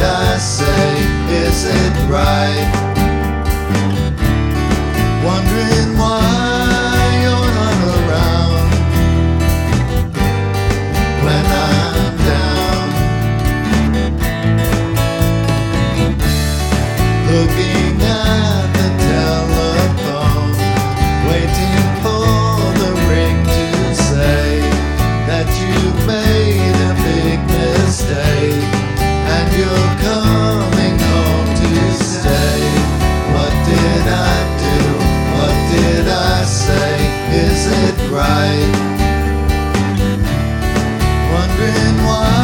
I say? Is it right? Wondering why you're not around when I'm down. Looking at the telephone, waiting for the ring to say that you made a big mistake and you're coming home to stay. What did I do? What did I say? Is it right? Wondering why